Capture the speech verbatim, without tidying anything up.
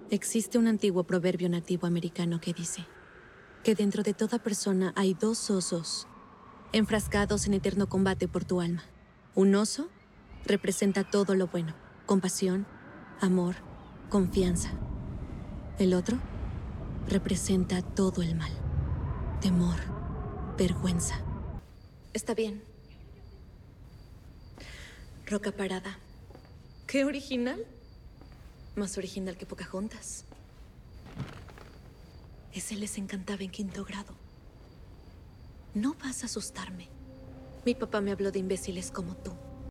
Existe un antiguo proverbio nativo americano que dice que dentro de toda persona hay dos osos enfrascados en eterno combate por tu alma. Un oso representa todo lo bueno: compasión, amor, confianza. El otro representa todo el mal: temor, vergüenza. Está bien. Roca parada. ¡Qué original! Más original que Pocahontas. Ese les encantaba en quinto grado. No vas a asustarme. Mi papá me habló de imbéciles como tú.